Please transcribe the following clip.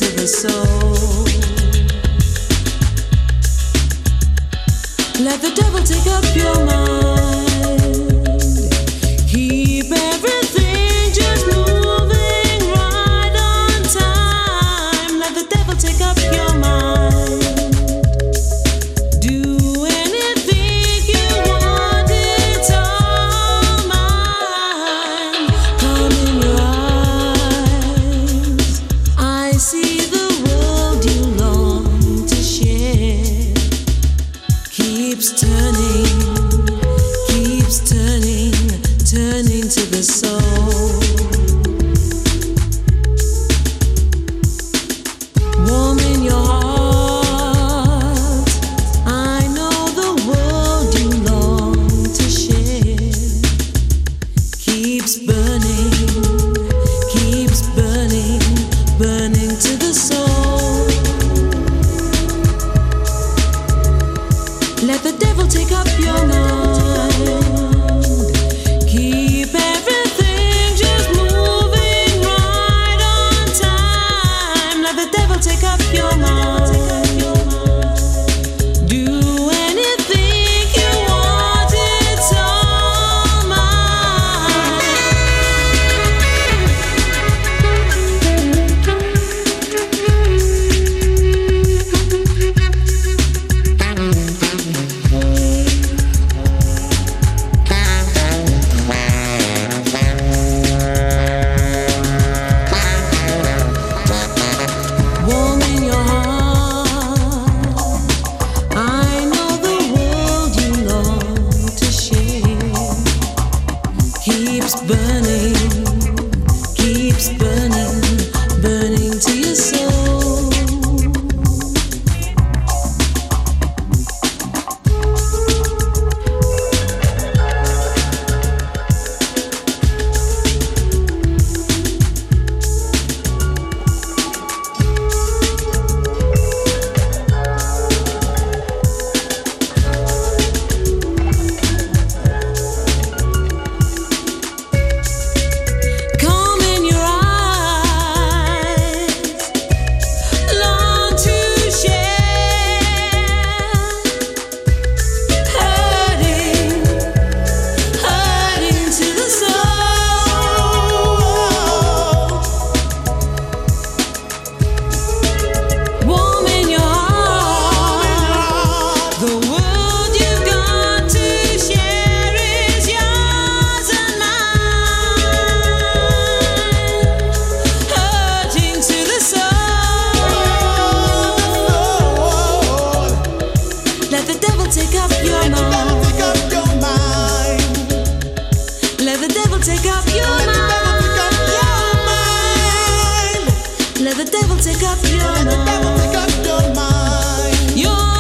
to the soul. Let the devil take up your mind. Keep everything just moving right on time. Let the devil take up your mind. Do anything you want, it's all mine. Come in your eyes, I see the world you long to share. Keeps turning, turning to the soul. Warm in your heart, I know the world you long to share. Keeps burning, burning to the soul. Let the devil take up your mind. Keep everything just moving right on time. Let the devil take up your mind. Do anything you want, it's all mine. Warm in your heart, I know the world you long to share. Keeps burning, burning to your soul. Come in your eyes, long to share. Hurting to the soul. Warm in your heart, the world you've got to share is yours and mine. Hurting to the soul. Let the devil take up your mind. Let the devil take up your mind. Let the devil take up your mind. Your